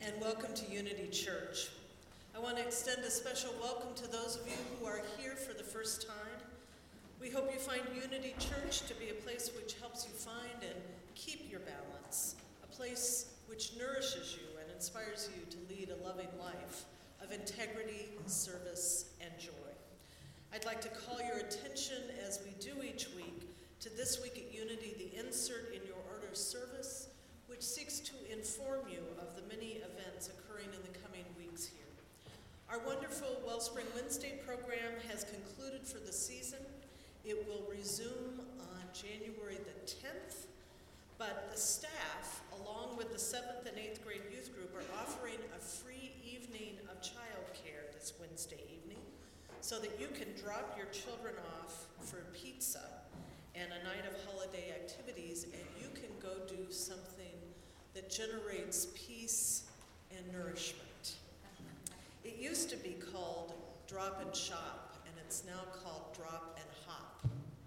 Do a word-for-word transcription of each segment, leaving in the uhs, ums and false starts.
and welcome to Unity Church. I want to extend a special welcome to those of you who are here for the first time. We hope you find Unity Church to be a place which helps you find and keep your balance, a place which nourishes you and inspires you to lead a loving life of integrity, service, and joy. I'd like to call your attention, as we do each week, to This Week at Unity, the insert in your order service, which seeks to inform you of the many events occurring in the coming weeks here. Our wonderful Wellspring Wednesday program has concluded for the season. It will resume on January the tenth, but the staff, along with the seventh and eighth grade youth group, are offering a free evening of childcare this Wednesday evening so that you can drop your children off for pizza and a night of holiday activities, and you can go do something that generates peace and nourishment. It used to be called Drop and Shop, and it's now called Drop and Hop.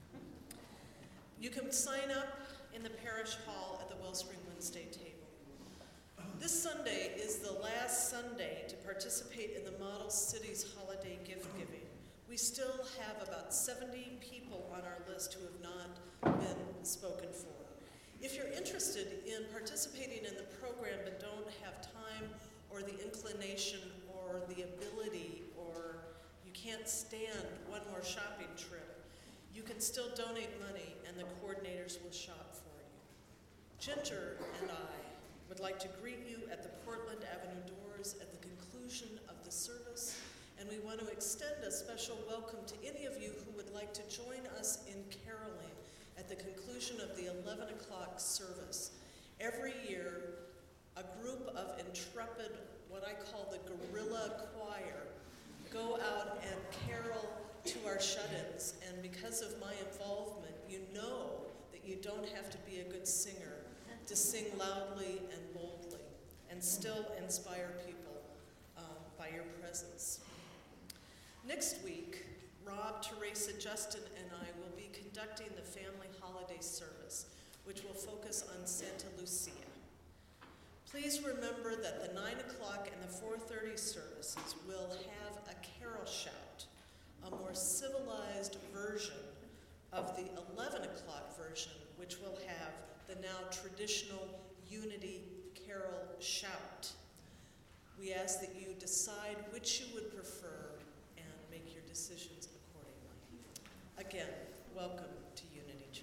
You can sign up in the parish hall at the Wellspring Wednesday table. This Sunday is the last Sunday to participate in the Model Cities holiday gift giving. We still have about seventy people on our list who have not been spoken for. If you're interested in participating in the program but don't have time or the inclination or the ability, or you can't stand one more shopping trip, you can still donate money and the coordinators will shop for you. Ginger and I would like to greet you at the Portland Avenue doors at the conclusion of the service, and we want to extend a special welcome to any of you who would like to join us in caroling at the conclusion of the eleven o'clock service. Every year, a group of intrepid, what I call the guerrilla choir, go out and carol to our shut-ins, and because of my involvement, you know that you don't have to be a good singer to sing loudly and boldly and still inspire people um, by your presence. Next week, Rob, Teresa, Justin, and I will be conducting the family holiday service, which will focus on Santa Lucia. Please remember that the nine o'clock and the four thirty services will have a carol shout, a more civilized version of the eleven o'clock version, which will have the now traditional Unity carol shout. We ask that you decide which you would prefer and make your decisions accordingly. Again, welcome to Unity Church.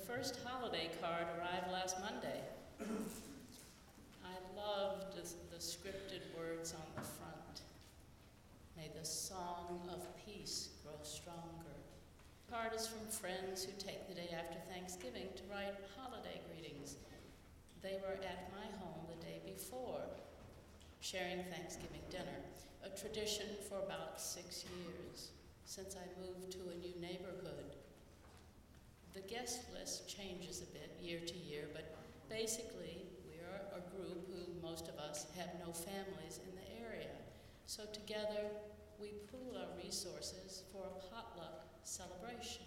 first holiday card arrived last Monday. I loved the, the scripted words on the front. May the song of peace grow stronger. The card is from friends who take the day after Thanksgiving to write holiday greetings. They were at my home the day before, sharing Thanksgiving dinner, a tradition for about six years, since I moved to a new neighborhood. The guest list changes a bit year to year, but basically we are a group who, most of us, have no families in the area. So together, we pool our resources for a potluck celebration.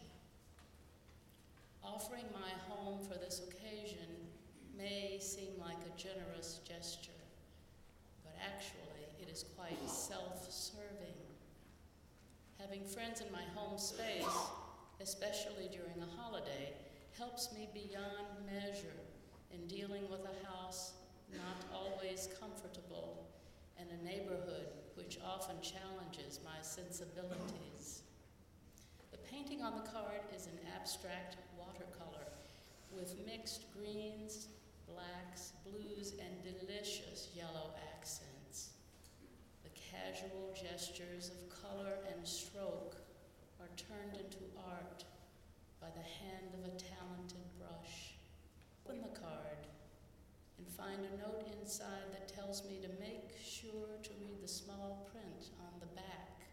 Offering my home for this occasion may seem like a generous gesture, but actually it is quite self-serving. Having friends in my home space, especially during a holiday, helps me beyond measure in dealing with a house not always comfortable and a neighborhood which often challenges my sensibilities. The painting on the card is an abstract watercolor with mixed greens, blacks, blues, and delicious yellow accents. The casual gestures of color and stroke are turned into art by the hand of a talented brush. Open the card and find a note inside that tells me to make sure to read the small print on the back.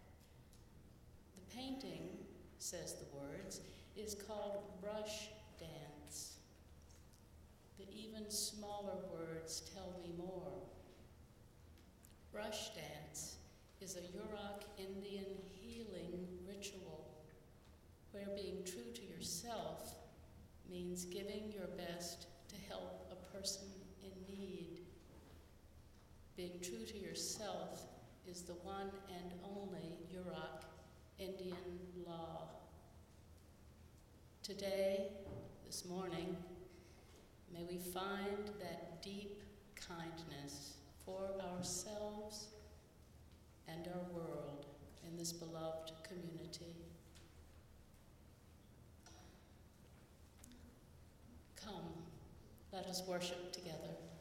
The painting, says the words, is called Brush Dance. The even smaller words tell me more. Brush dance is a Yurok Indian healing ritual where being true to yourself means giving your best to help a person in need. Being true to yourself is the one and only Yurok Indian law. Today, this morning, may we find that deep kindness for ourselves and our world in this beloved community. Come, let us worship together.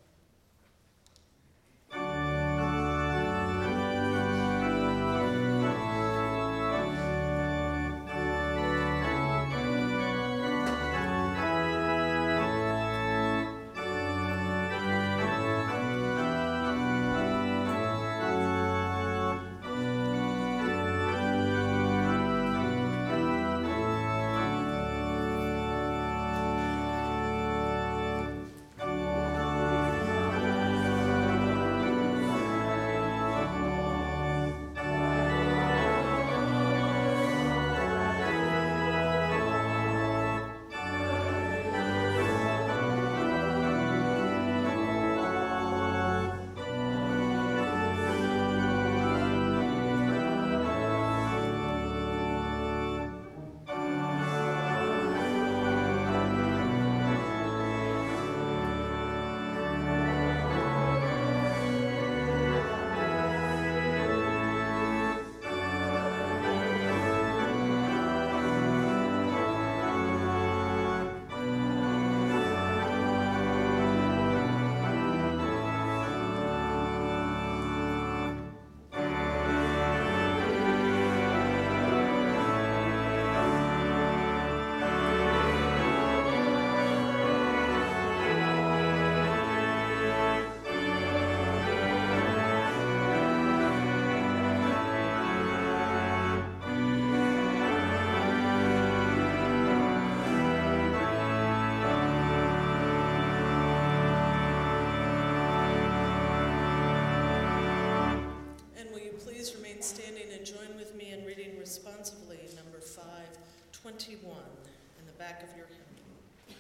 Responsively, number five twenty-one in the back of your hymn.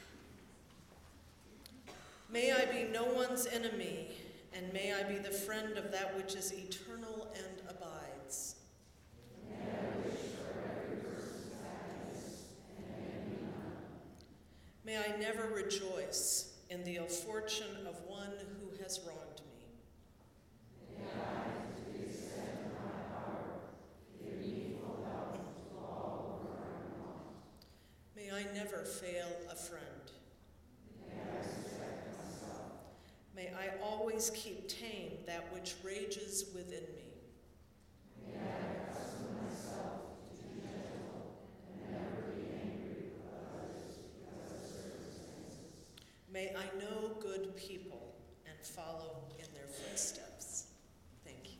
May I be no one's enemy, and may I be the friend of that which is eternal and abides. May I wish for every person's happiness and envy none. May I never rejoice in the ill fortune of one who has wronged me. May I May I never fail a friend. always keep tame that which rages within me. May I accustom myself to be gentle and never be angry with others because of circumstances. May I know good people and follow in their footsteps. Thank you.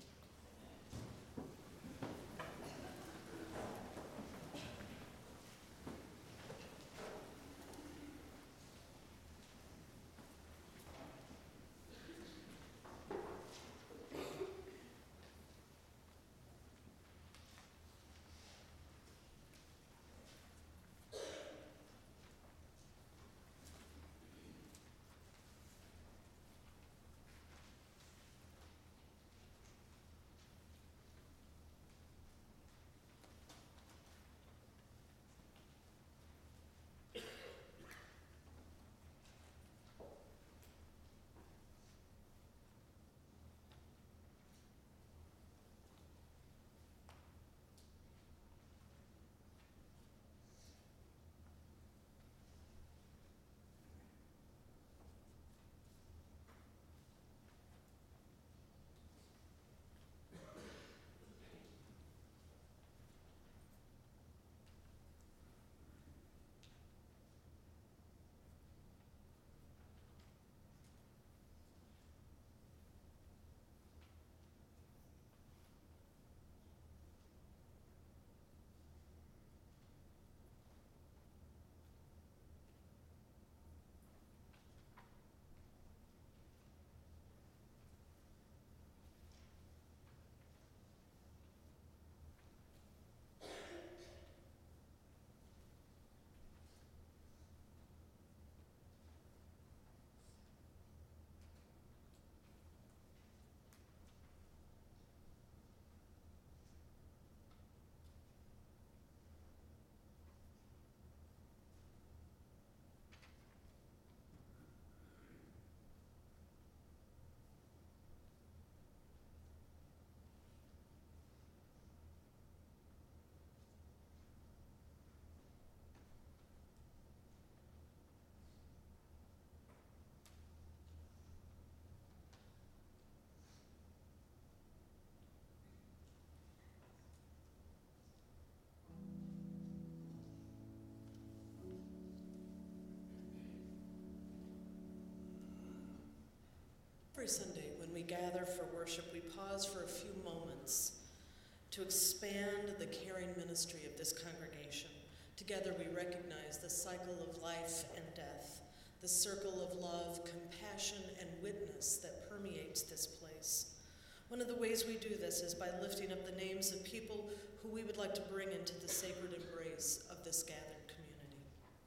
Every Sunday when we gather for worship, we pause for a few moments to expand the caring ministry of this congregation. Together we recognize the cycle of life and death, the circle of love, compassion, and witness that permeates this place. One of the ways we do this is by lifting up the names of people who we would like to bring into the sacred embrace of this gathered community.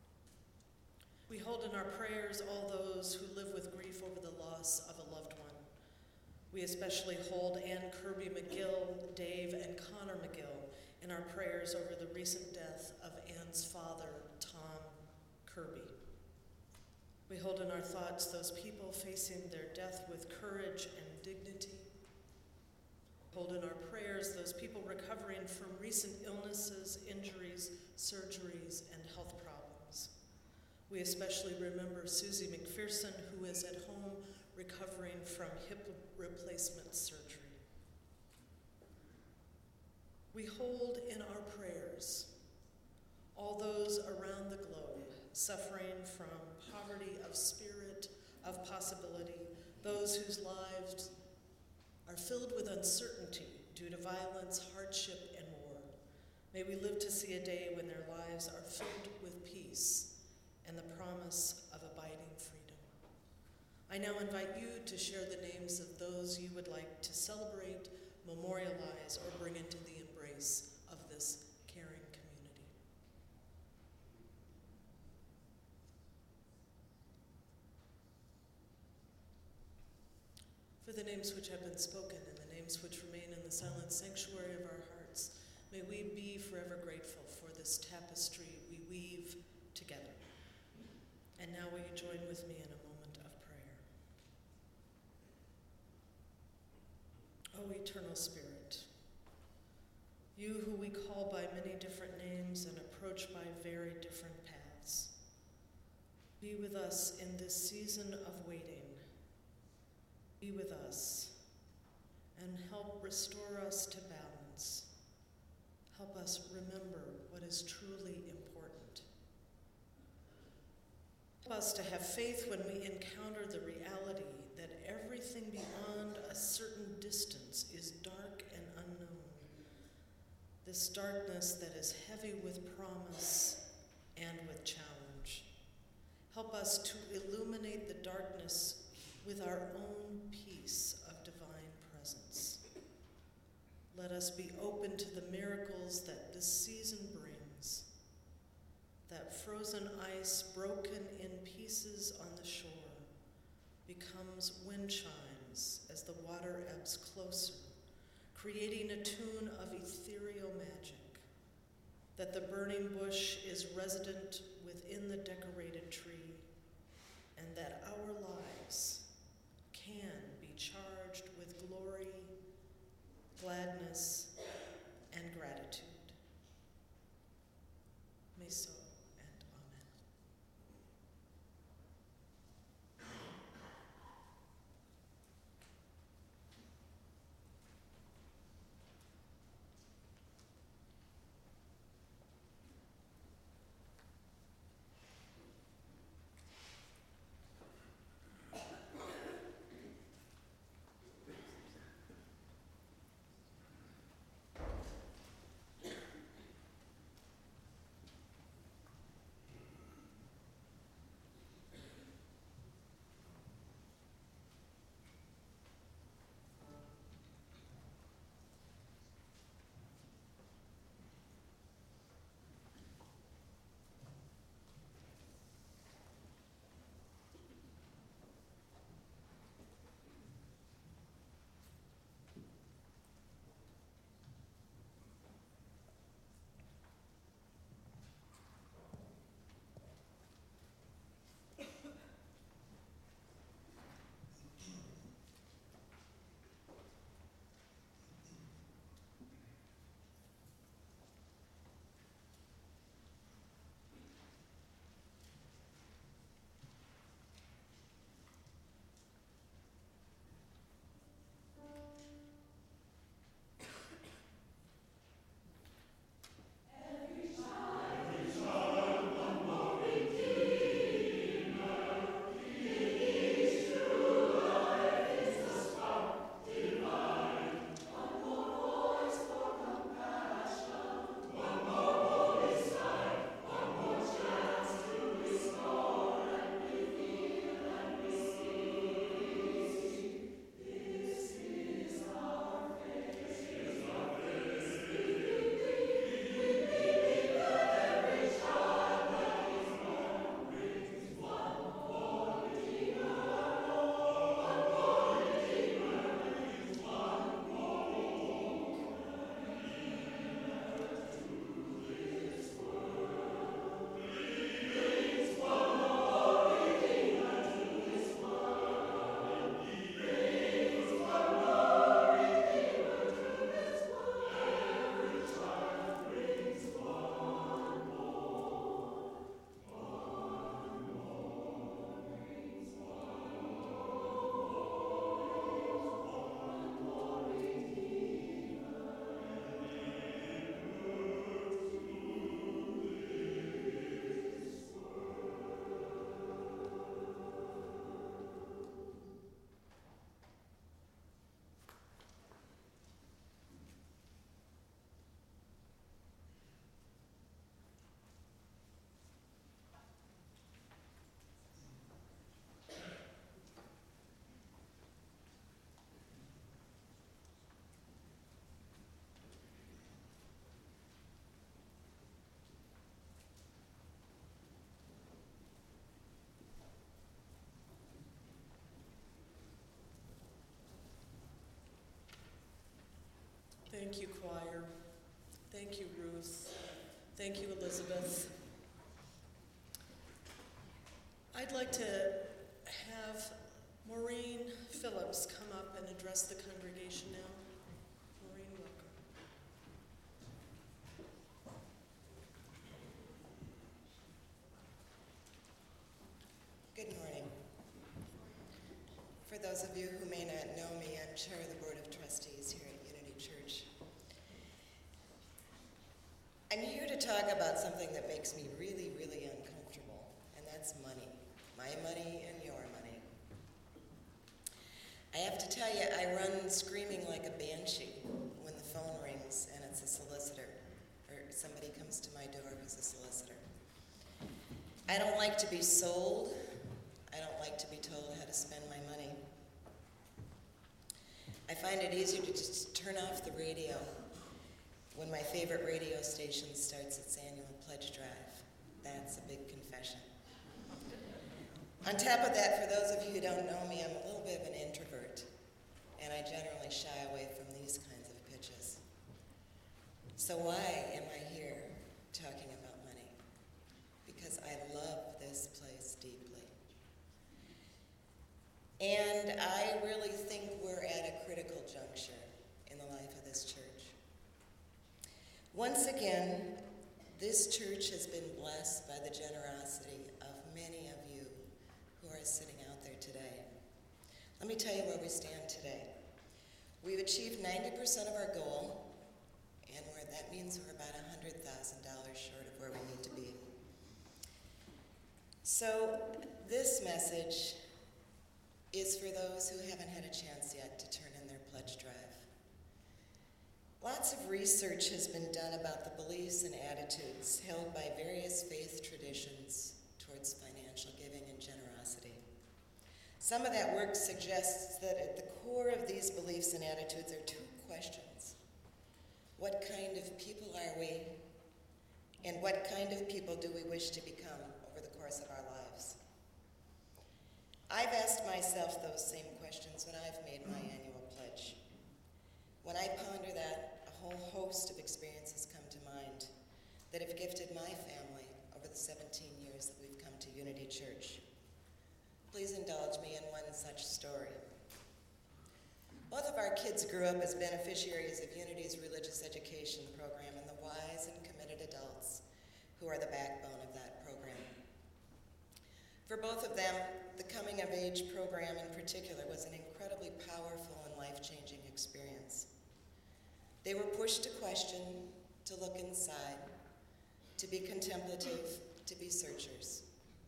We hold in our prayers all those who live with grief over the loss of a loved one. We especially hold Ann Kirby McGill, Dave, and Connor McGill in our prayers over the recent death of Ann's father, Tom Kirby. We hold in our thoughts those people facing their death with courage and dignity. We hold in our prayers those people recovering from recent illnesses, injuries, surgeries, and health problems. We especially remember Susie McPherson, who is at home recovering from hip replacement surgery. We hold in our prayers all those around the globe suffering from poverty of spirit, of possibility, those whose lives are filled with uncertainty due to violence, hardship, and war. May we live to see a day when their lives are filled with peace and the promise of abiding freedom. I now invite you to share the names of those you would like to celebrate, memorialize, or bring into the embrace of this caring community. For the names which have been spoken and the names which remain in the silent sanctuary of our hearts, may we be forever grateful for this tapestry we weave together. And now will you join with me in a moment of prayer. O eternal Spirit, you who we call by many different names and approach by very different paths, be with us in this season of waiting. Be with us and help restore us to balance. Help us remember what is truly important. Help us to have faith when we encounter the reality that everything beyond a certain distance is dark and unknown. This darkness that is heavy with promise and with challenge. Help us to illuminate the darkness with our own peace of divine presence. Let us be open to the miracles that this season brings. That frozen ice broken in pieces on the shore becomes wind chimes as the water ebbs closer, creating a tune of ethereal magic. That the burning bush is resident within the decorated tree, and that our lives can be charged with glory, gladness, and gratitude. May so. Thank you, choir. Thank you, Ruth. Thank you, Elizabeth. I'd like to have Maureen Phillips come up and address the congregation now. Maureen, welcome. Good morning. For those of you who may not know me, I'm chair of the Board of Trustees here at Unity Church. I'm here to talk about something that makes me really, really uncomfortable, and that's money. My money and your money. I have to tell you, I run screaming like a banshee when the phone rings and it's a solicitor, or somebody comes to my door who's a solicitor. I don't like to be sold. I don't like to be told how to spend my money. I find it easier to just turn off the radio when my favorite radio station starts its annual pledge drive. That's a big confession. On top of that, for those of you who don't know me, I'm a little bit of an introvert, and I generally shy away from these kinds of pitches. So why am I here talking about money? Because I love this place deeply. And I really think we're at a critical juncture in the life of this church. Once again, this church has been blessed by the generosity of many of you who are sitting out there today. Let me tell you where we stand today. We've achieved ninety percent of our goal, and we're, that means we're about one hundred thousand dollars short of where we need to be. So this message is for those who haven't had a chance yet to turn in their pledge drive. Lots of research has been done about the beliefs and attitudes held by various faith traditions towards financial giving and generosity. Some of that work suggests that at the core of these beliefs and attitudes are two questions. What kind of people are we? And what kind of people do we wish to become over the course of our lives? I've asked myself those same questions when I've made my annual pledge. When I ponder that, a whole host of experiences come to mind that have gifted my family over the seventeen years that we've come to Unity Church. Please indulge me in one such story. Both of our kids grew up as beneficiaries of Unity's religious education program and the wise and committed adults who are the backbone of that program. For both of them, the coming of age program in particular was an incredibly powerful and life-changing experience. They were pushed to question, to look inside, to be contemplative, to be searchers.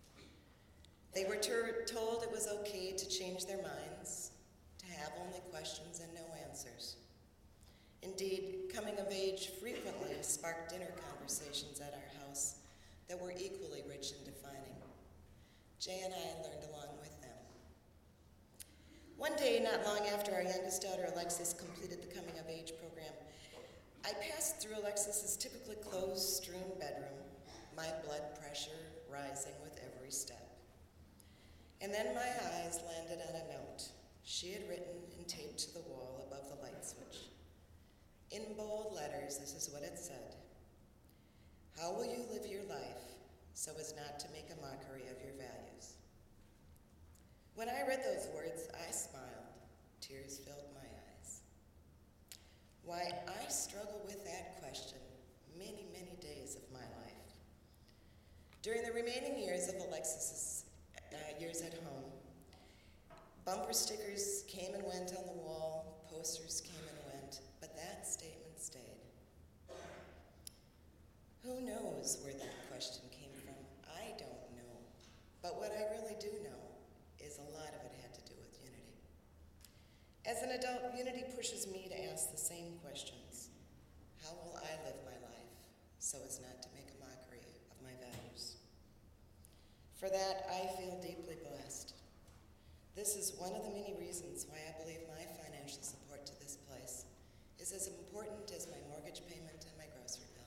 They were ter- told it was okay to change their minds, to have only questions and no answers. Indeed, coming of age frequently sparked dinner conversations at our house that were equally rich and defining. Jay and I learned along with them. One day, not long after our youngest daughter Alexis completed the coming of age program, I passed through Alexis's typically closed, strewn bedroom, my blood pressure rising with every step. And then my eyes landed on a note she had written and taped to the wall above the light switch. In bold letters, this is what it said: "How will you live your life so as not to make a mockery of your values?" When I read those words, I smiled. Tears filled my eyes. Why, I struggle with that question many, many days of my life. During the remaining years of Alexis's uh, years at home, bumper stickers came and went on the wall, posters came and went, but that statement stayed. Who knows where that question came from? I don't know. But what I really do know is a lot of it had to do with Unity. As an adult, Unity pushes me to ask the same questions. How will I live my life so as not to make a mockery of my values? For that, I feel deeply blessed. This is one of the many reasons why I believe my financial support to this place is as important as my mortgage payment and my grocery bill.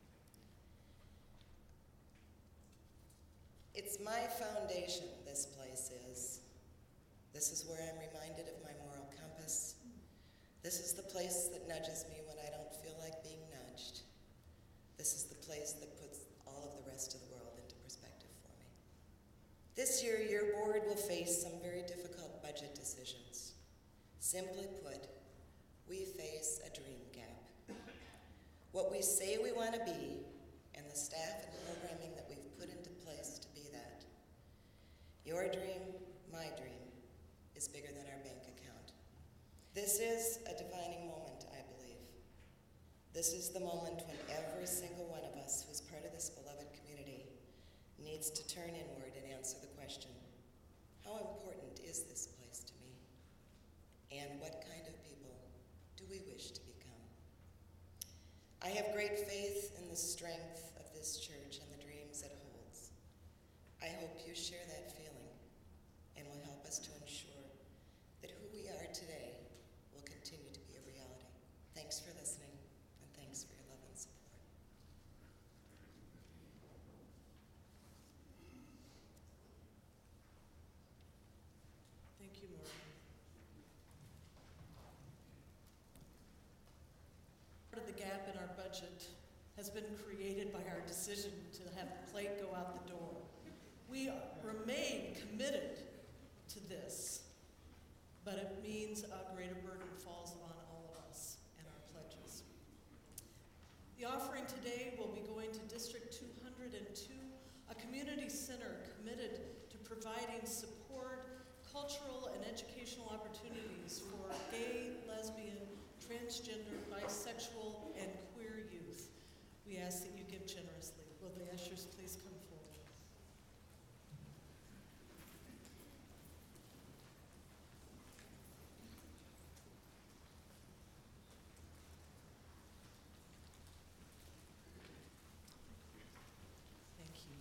It's my foundation, this place is. This is where I'm reminded of my moral compass. This is the place that nudges me when I don't feel like being nudged. This is the place that puts all of the rest of the world into perspective for me. This year, your board will face some very difficult budget decisions. Simply put, we face a dream gap. What we say we want to be, and the staff and programming that we've put into place to be that. Your dream, my dream, is is bigger than our bank account. This is a defining moment, I believe. This is the moment when every single one of us who's part of this beloved community needs to turn inward and answer the question, how important is this place to me? And what kind of people do we wish to become? I have great faith in the strength of this church and the dreams it holds. I hope you share that feeling and will help us to ensure that who we are today will continue to be a reality. Thanks for listening, and thanks for your love and support. Thank you, Morgan. Part of the gap in our budget has been created by our decision to have the plate go out the door. We remain committed to this, but it means a greater burden falls on all of us and our pledges. The offering today will be going to District two hundred two, a community center committed to providing support, cultural and educational opportunities for gay, lesbian, transgender, bisexual, and queer youth. We ask that you give generously. Will the ushers please come forward? Thank you.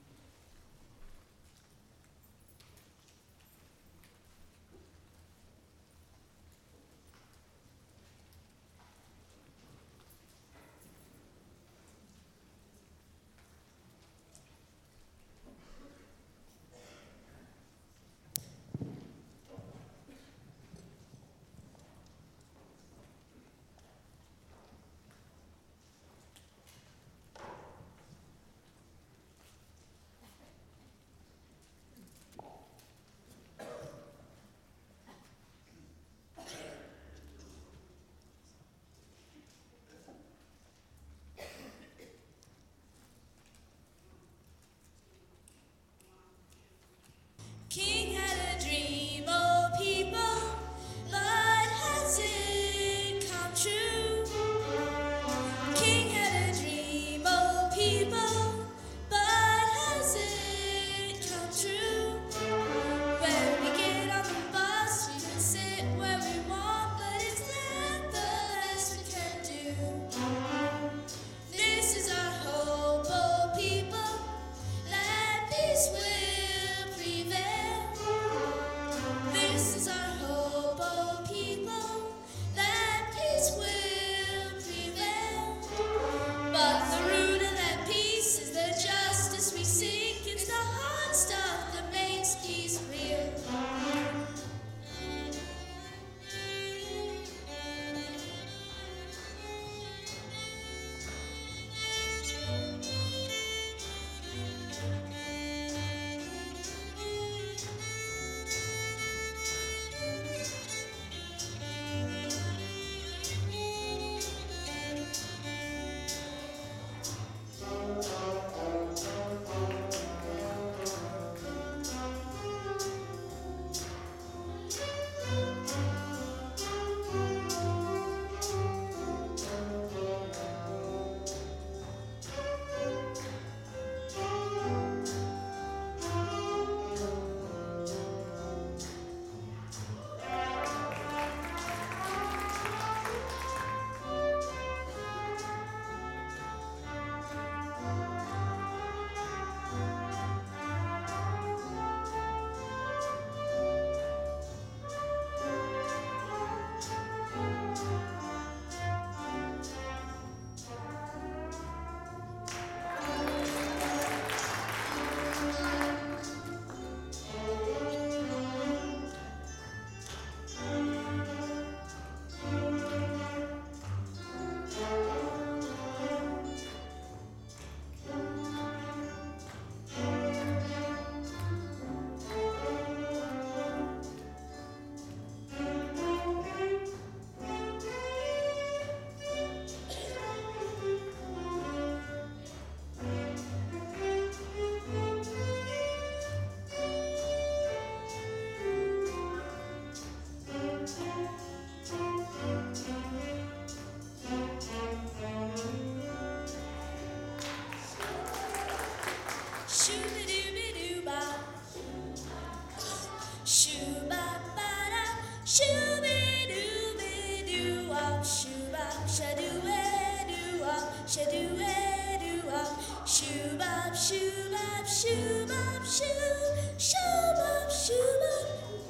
shoo-be-doo-be-doo-wop, shoo-bop, sha-doo-be-doo-wop, sha-doo-be-doo-wop, shoo-bop, shoo-bop, shoo-bop, shoo, shoo-bop, shoo-bop.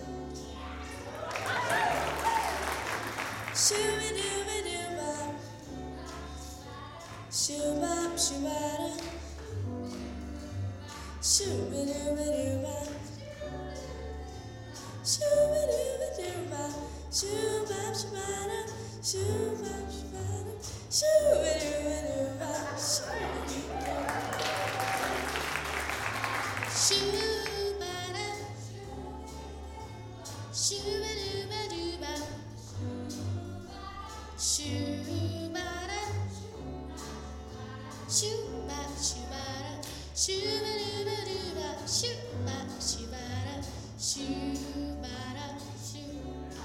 Shoo-be-doo-be-doo-bop, shoo-bop, shoo-bada, shoo-be-doo-be-doo-bop, shoo-be-doo-be-doo-bop, shoo-bop, shoo-bada, shoo-bop, shoo-bada, shoo-be-doo-be-doo-bop, shoo-bada, shoo-be-doo-be-doo-bop, shoo-bada, shoo-bop, shoo-bada, shoo-be-doo-be-doo-bop, shoo-bop, shoo-bada, shoo-bada, shoo.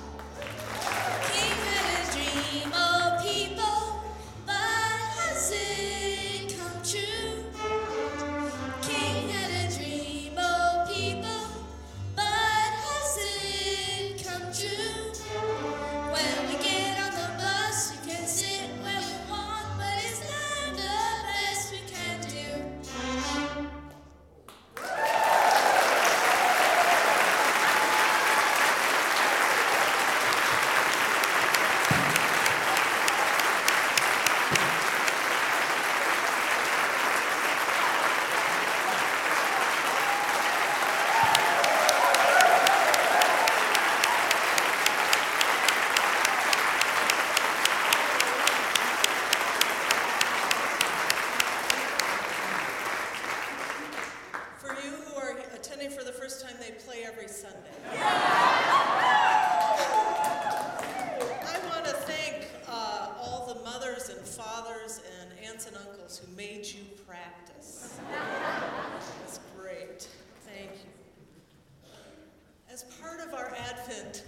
King had a dream, oh people, but has it come true? King had a dream, oh people, but has it come true? When we get on the bus, we can sit where we want, but it's not the best we can do. For you who are attending for the first time, they play every Sunday. I want to thank uh, all the mothers and fathers and aunts and uncles who made you practice. That's great. Thank you. As part of our Advent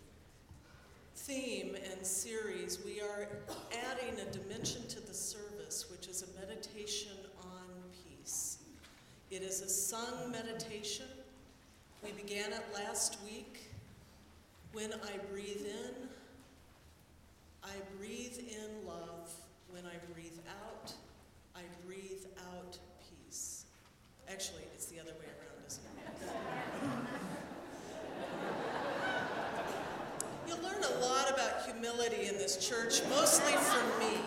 theme and series, we are adding a dimension to the service, which is a meditation on peace. It is a sung meditation. We began it last week. When I breathe in, I breathe in love. When I breathe out, I breathe out peace. Actually, it's the other way around, isn't it? You'll learn a lot about humility in this church, mostly from me.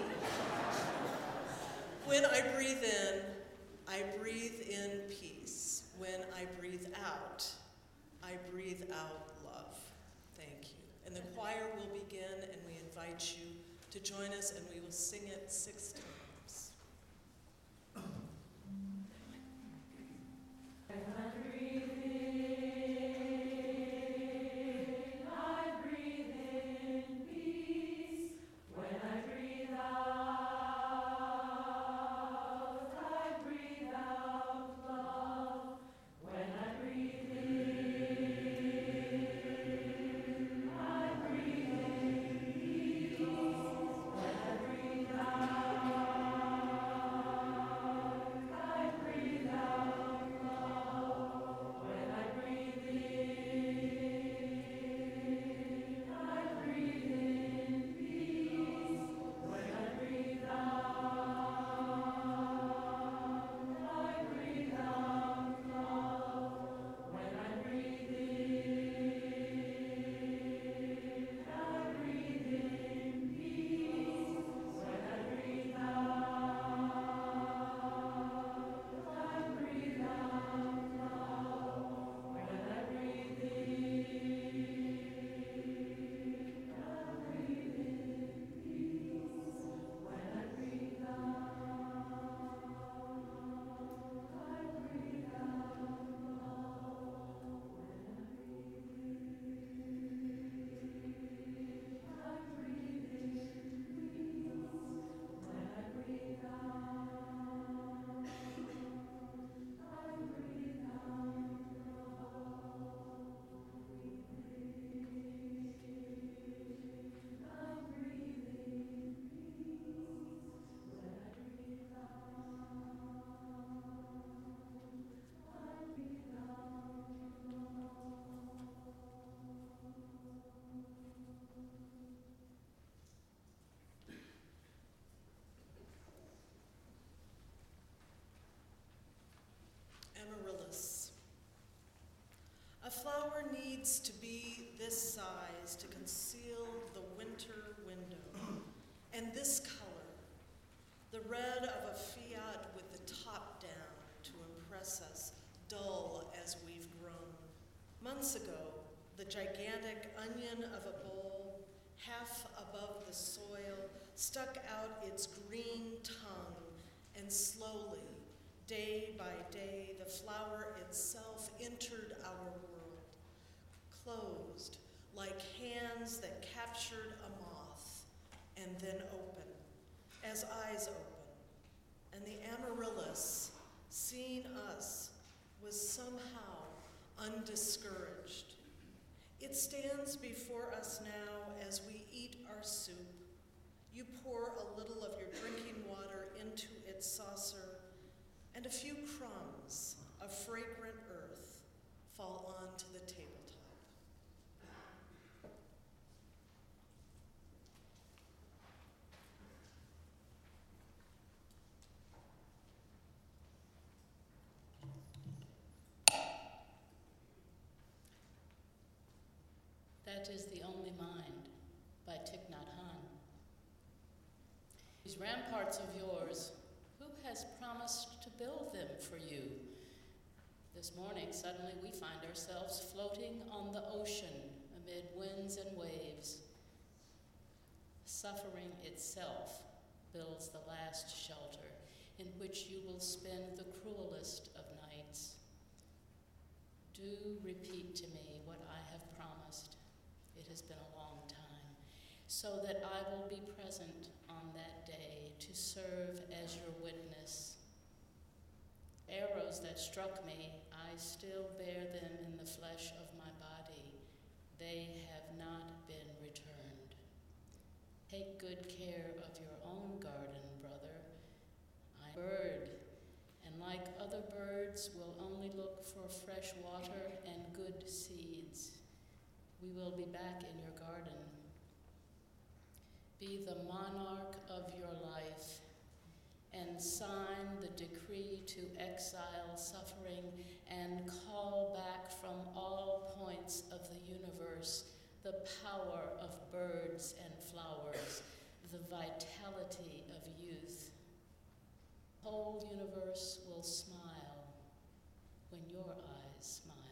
When I breathe in, I breathe in peace. When I breathe out, I breathe out love. Thank you. And the choir will begin, and we invite you to join us, and we will sing it six times. When I breathe out, flower needs to be this size to conceal the winter window, and this color, the red of a Fiat with the top down to impress us, dull as we've grown. Months ago, the gigantic onion of a bowl, half above the soil, stuck out its green tongue, and slowly, day by day, the flower itself entered our world, closed like hands that captured a moth and then opened, as eyes open. And the amaryllis, seeing us, was somehow undiscouraged. It stands before us now as we eat our soup. You pour a little of your drinking water into its saucer, and a few crumbs of fragrant earth fall onto the tabletop. That is The Only Mind by Thich Nhat Hanh. These ramparts of yours, who has promised to build them for you? This morning, suddenly we find ourselves floating on the ocean amid winds and waves. Suffering itself builds the last shelter in which you will spend the cruelest of nights. Do repeat to me what I have promised. It has been a long time, so that I will be present on that day to serve as your witness. Arrows that struck me, I still bear them in the flesh of my body. They have not been returned. Take good care of your own garden, brother. I'm a bird, and like other birds, will only look for fresh water and good seeds. We will be back in your garden. Be the monarch of your life and sign the decree to exile suffering and call back from all points of the universe the power of birds and flowers, the vitality of youth. The whole universe will smile when your eyes smile.